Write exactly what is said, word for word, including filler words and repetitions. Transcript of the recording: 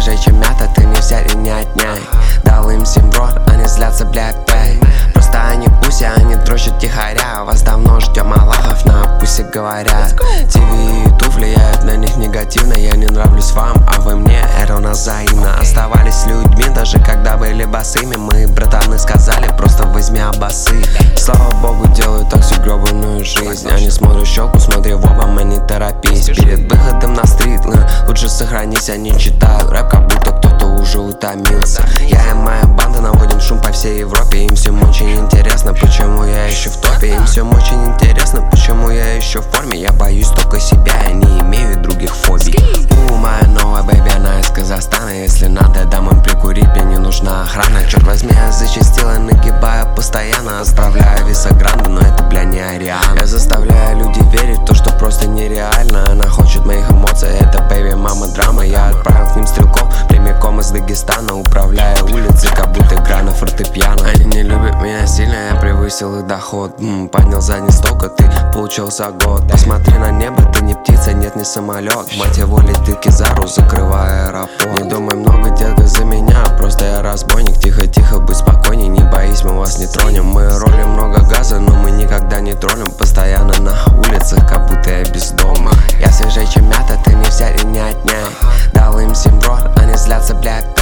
свежее, чем мята, ты не взять и не отнять. Дал им семь в рот, они злятся, бля, опять. Просто они пуси, они дрочат тихоря. Вас давно ждем Аллахов, на пусть говорят. ТВ и YouTube влияют на них негативно. Я не нравлюсь вам, а вы мне, это у нас взаимно. Оставались людьми, даже когда были босыми. Мы, братаны, сказали, просто возьми обосы. Слава богу, делаю так всю гребаную жизнь. Они смотрят щелку, смотри в оба, мы не торопись. Перед выходом на стрит, лучше сохранись. Они читают рэп, как будто кто-то уже утомился. Я и моя банда наводим шум по всей Европе. Им всем очень интересно, почему я еще в топе. Им всем очень интересно, почему я еще в форме. Я боюсь только себя, я не имею других фобий. У, моя новая бэйби, она из Казахстана. Если надо, дам им прикурить, мне не нужна охрана. Черт возьми, я зачастила, нагибаю постоянно. Отправляю висогранды, но это, бля, не Ариана. Я заставляю людей верить в то, что просто нереально. Она хочет моих эмоций, это бэйби, мама драма. Я отправил к ним стрелков прямиком из Дагестана. Управляя улицы, как будто играю на фортепиано. Они не любят меня сильно, я превысил их доход. М-м, поднял задний сток, а ты получился год. Посмотри на небо, ты не птица, нет, не самолет. Мать его, летит Кизару, закрывая аэропорт. Не думай много, детка, за меня, просто я разбойник. Тихо-тихо, будь спокойней, не боись, мы вас не тронем. Мы ролим много газа, но мы никогда не троллим. Постоянно на улицах, как будто я бездомный. Я свежее, чем мята, ты не взять и не отнять. Дал им семь в рот, они злятся, бля,